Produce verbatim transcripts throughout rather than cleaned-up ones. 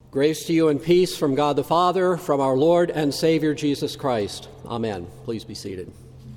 Grace to you and peace from God the Father, from our Lord and Savior Jesus Christ. Amen. Please be seated.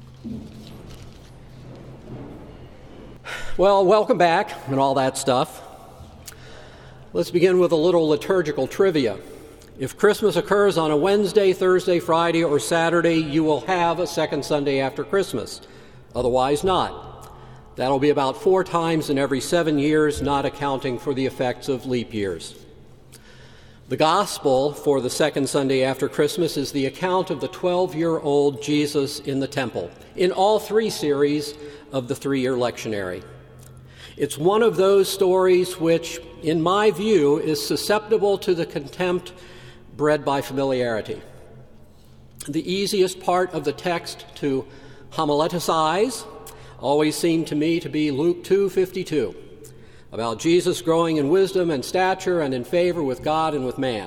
Well, welcome back and all that stuff. Let's begin with a little liturgical trivia. If Christmas occurs on a Wednesday, Thursday, Friday, or Saturday, you will have a second Sunday after Christmas. Otherwise, not. That'll be about four times in every seven years, not accounting for the effects of leap years. The gospel for the second Sunday after Christmas is the account of the twelve-year-old Jesus in the temple, in all three series of the three-year lectionary. It's one of those stories which, in my view, is susceptible to the contempt bred by familiarity. The easiest part of the text to homileticize always seemed to me to be Luke two fifty-two. About Jesus growing in wisdom and stature and in favor with God and with man.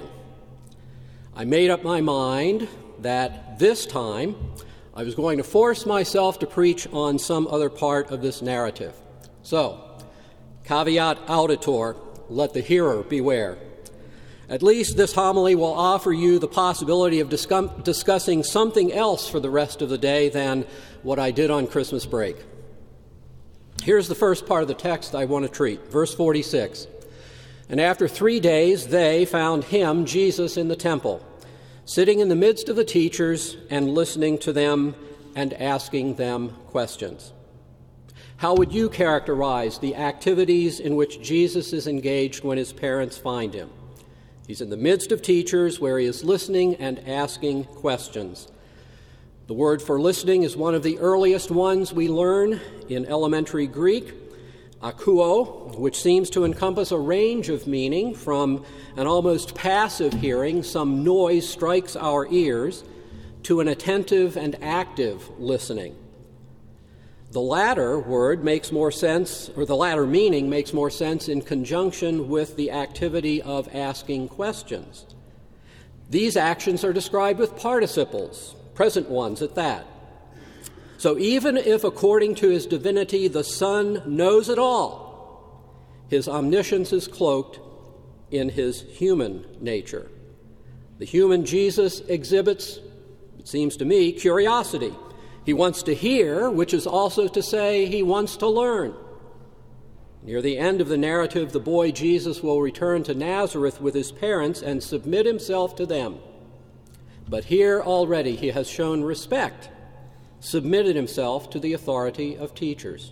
I made up my mind that this time I was going to force myself to preach on some other part of this narrative. So, caveat auditor, let the hearer beware. At least this homily will offer you the possibility of discuss- discussing something else for the rest of the day than what I did on Christmas break. Here's the first part of the text I want to treat, verse forty-six. And after three days they found him, Jesus, in the temple, sitting in the midst of the teachers and listening to them and asking them questions. How would you characterize the activities in which Jesus is engaged when his parents find him? He's in the midst of teachers where he is listening and asking questions. The word for listening is one of the earliest ones we learn in elementary Greek, akouo, which seems to encompass a range of meaning from an almost passive hearing, some noise strikes our ears, to an attentive and active listening. The latter word makes more sense, or the latter meaning makes more sense in conjunction with the activity of asking questions. These actions are described with participles, present ones at that. So even if, according to his divinity, the Son knows it all, his omniscience is cloaked in his human nature. The human Jesus exhibits, it seems to me, curiosity. He wants to hear, which is also to say he wants to learn. Near the end of the narrative, the boy Jesus will return to Nazareth with his parents and submit himself to them. But here already he has shown respect, submitted himself to the authority of teachers.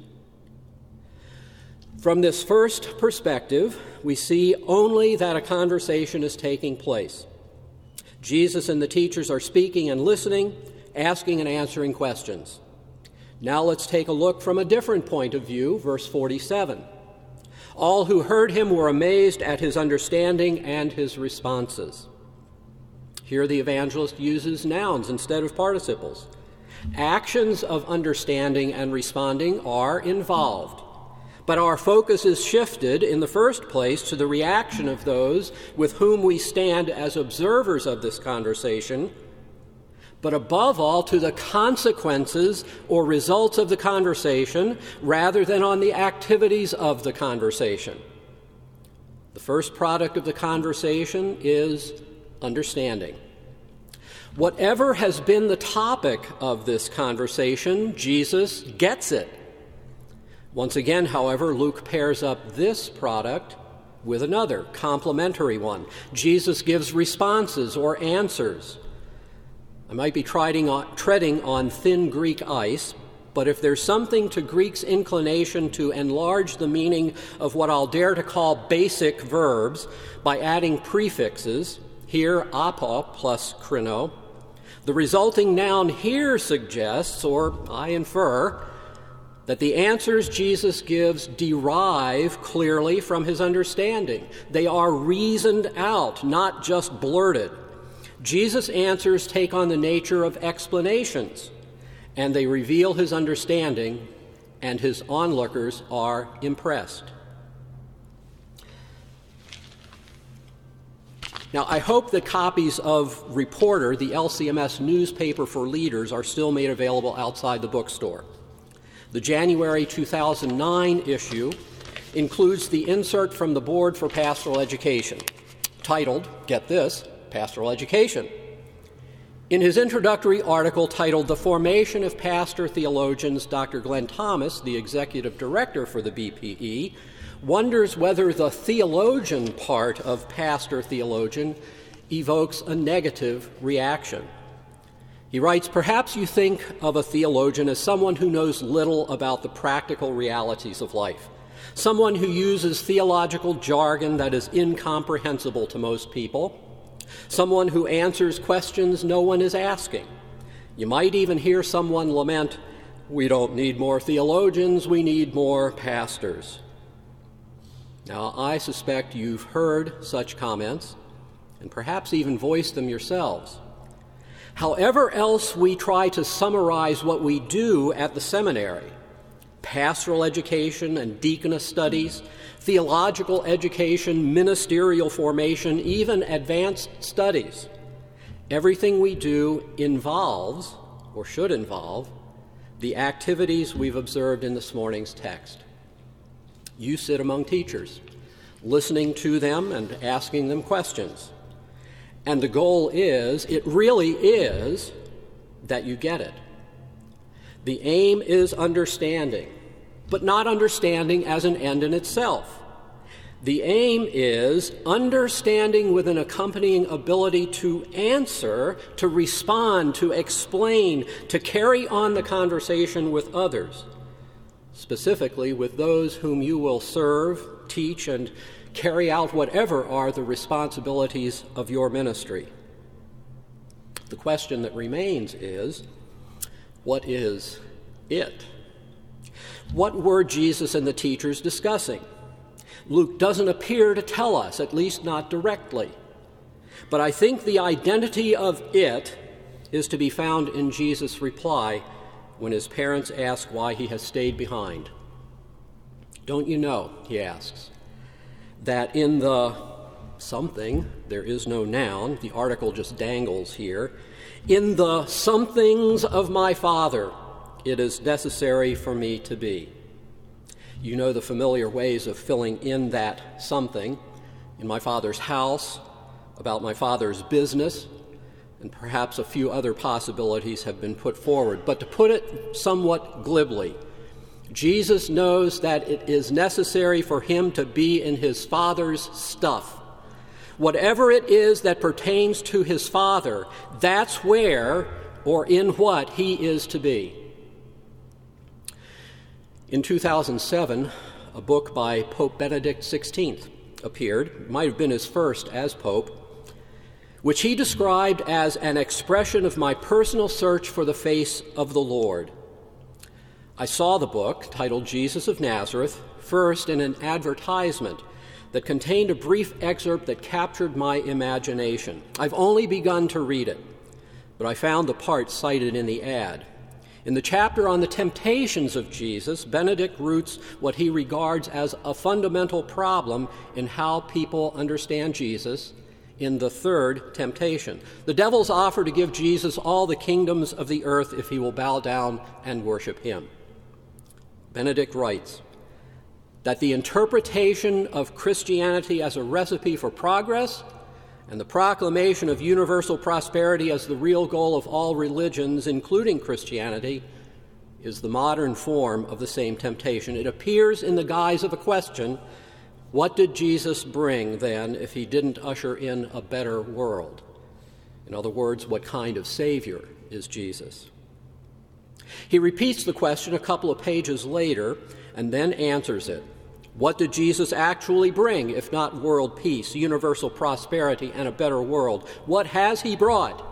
From this first perspective, we see only that a conversation is taking place. Jesus and the teachers are speaking and listening, asking and answering questions. Now let's take a look from a different point of view, verse forty-seven. All who heard him were amazed at his understanding and his responses. Here the evangelist uses nouns instead of participles. Actions of understanding and responding are involved, but our focus is shifted in the first place to the reaction of those with whom we stand as observers of this conversation, but above all to the consequences or results of the conversation rather than on the activities of the conversation. The first product of the conversation is understanding. Whatever has been the topic of this conversation, Jesus gets it. Once again, however, Luke pairs up this product with another, complementary one. Jesus gives responses or answers. I might be treading on, treading on thin Greek ice, but if there's something to Greek's inclination to enlarge the meaning of what I'll dare to call basic verbs by adding prefixes, here apo plus krino, the resulting noun here suggests, or I infer, that the answers Jesus gives derive clearly from his understanding. They are reasoned out, not just blurted. Jesus' answers take on the nature of explanations, and they reveal his understanding, and his onlookers are impressed. Now, I hope that copies of Reporter, the L C M S newspaper for leaders, are still made available outside the bookstore. The January two thousand nine issue includes the insert from the Board for Pastoral Education. titled, get this, Pastoral Education. In his introductory article titled The Formation of Pastor Theologians, Doctor Glenn Thomas, the executive director for the B P E, wonders whether the theologian part of pastor theologian evokes a negative reaction. He writes, perhaps you think of a theologian as someone who knows little about the practical realities of life, someone who uses theological jargon that is incomprehensible to most people, someone who answers questions no one is asking. You might even hear someone lament, we don't need more theologians, we need more pastors. Now, I suspect you've heard such comments and perhaps even voiced them yourselves. However else we try to summarize what we do at the seminary, pastoral education and deaconess studies, theological education, ministerial formation, even advanced studies, everything we do involves, or should involve, the activities we've observed in this morning's text. You sit among teachers, listening to them and asking them questions. And the goal is, it really is, that you get it. The aim is understanding, but not understanding as an end in itself. The aim is understanding with an accompanying ability to answer, to respond, to explain, to carry on the conversation with others, specifically with those whom you will serve, teach, and carry out whatever are the responsibilities of your ministry. The question that remains is, what is it? What were Jesus and the teachers discussing? Luke doesn't appear to tell us, at least not directly. But I think the identity of it is to be found in Jesus' reply when his parents ask why he has stayed behind. Don't you know, he asks, that in the something, there is no noun, the article just dangles here, in the somethings of my Father, it is necessary for me to be. You know the familiar ways of filling in that something, in my Father's house, about my Father's business, and perhaps a few other possibilities have been put forward. But to put it somewhat glibly, Jesus knows that it is necessary for him to be in his Father's stuff. Whatever it is that pertains to his Father, that's where or in what he is to be. In two thousand seven, a book by Pope Benedict the sixteenth appeared, it might have been his first as Pope, which he described as an expression of my personal search for the face of the Lord. I saw the book, titled Jesus of Nazareth, first in an advertisement that contained a brief excerpt that captured my imagination. I've only begun to read it, but I found the part cited in the ad. In the chapter on the temptations of Jesus, Benedict roots what he regards as a fundamental problem in how people understand Jesus in the third temptation. The devil's offer to give Jesus all the kingdoms of the earth if he will bow down and worship him. Benedict writes that the interpretation of Christianity as a recipe for progress and the proclamation of universal prosperity as the real goal of all religions, including Christianity, is the modern form of the same temptation. It appears in the guise of a question: what did Jesus bring, then, if he didn't usher in a better world? In other words, what kind of Savior is Jesus? He repeats the question a couple of pages later and then answers it. What did Jesus actually bring, if not world peace, universal prosperity, and a better world? What has he brought?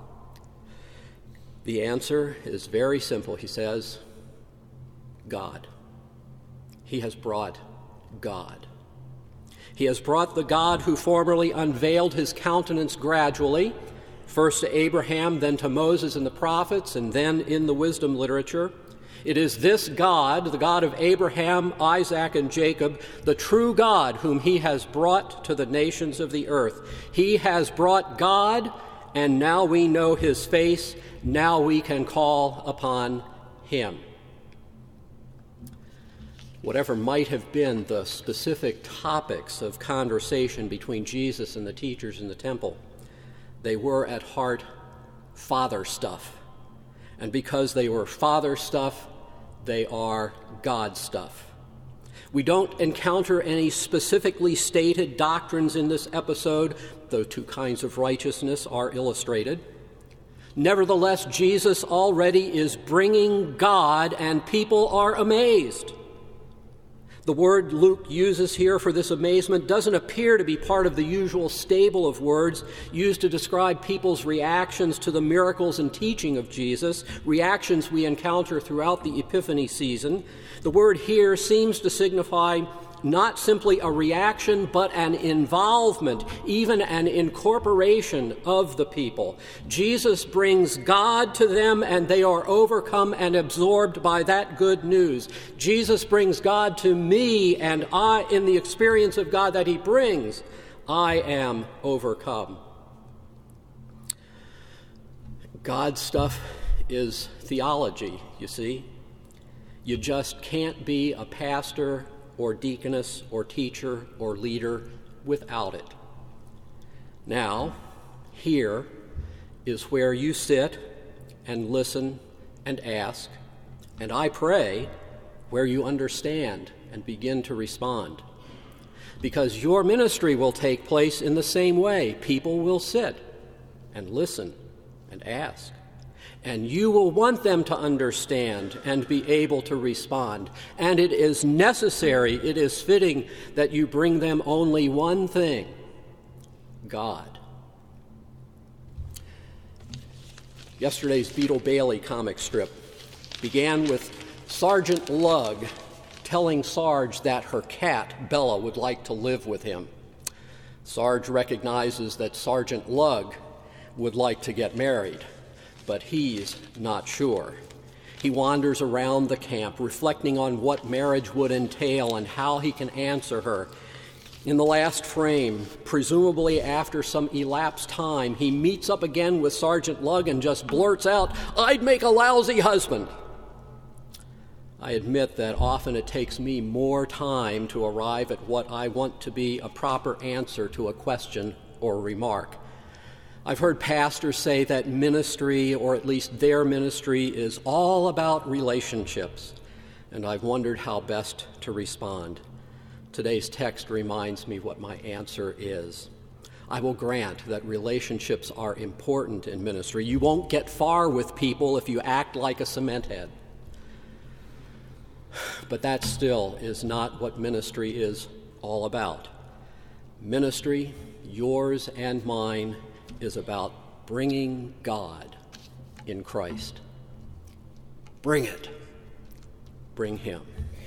The answer is very simple, he says. God. He has brought God. He has brought the God who formerly unveiled his countenance gradually, first to Abraham, then to Moses and the prophets, and then in the wisdom literature. It is this God, the God of Abraham, Isaac, and Jacob, the true God whom he has brought to the nations of the earth. He has brought God, and now we know his face. Now we can call upon him. Whatever might have been the specific topics of conversation between Jesus and the teachers in the temple, they were at heart Father stuff. And because they were Father stuff, they are God stuff. We don't encounter any specifically stated doctrines in this episode, though two kinds of righteousness are illustrated. Nevertheless, Jesus already is bringing God, and people are amazed. The word Luke uses here for this amazement doesn't appear to be part of the usual stable of words used to describe people's reactions to the miracles and teaching of Jesus, reactions we encounter throughout the Epiphany season. The word here seems to signify not simply a reaction, but an involvement, even an incorporation of the people. Jesus brings God to them, and they are overcome and absorbed by that good news. Jesus brings God to me, and I, in the experience of God that he brings, I am overcome. God stuff is theology, you see. You just can't be a pastor or deaconess or teacher or leader without it. Now, here is where you sit and listen and ask, and I pray where you understand and begin to respond. Because your ministry will take place in the same way. People will sit and listen and ask. And you will want them to understand and be able to respond. And it is necessary, it is fitting that you bring them only one thing: God. Yesterday's Beetle Bailey comic strip began with Sergeant Lugg telling Sarge that her cat, Bella, would like to live with him. Sarge recognizes that Sergeant Lugg would like to get married, but he's not sure. He wanders around the camp, reflecting on what marriage would entail and how he can answer her. In the last frame, presumably after some elapsed time, he meets up again with Sergeant Lugg and just blurts out, "I'd make a lousy husband." I admit that often it takes me more time to arrive at what I want to be a proper answer to a question or remark. I've heard pastors say that ministry, or at least their ministry, is all about relationships, and I've wondered how best to respond. Today's text reminds me what my answer is. I will grant that relationships are important in ministry. You won't get far with people if you act like a cement head. But that still is not what ministry is all about. Ministry, yours and mine, is about bringing God in Christ. Bring it. Bring him.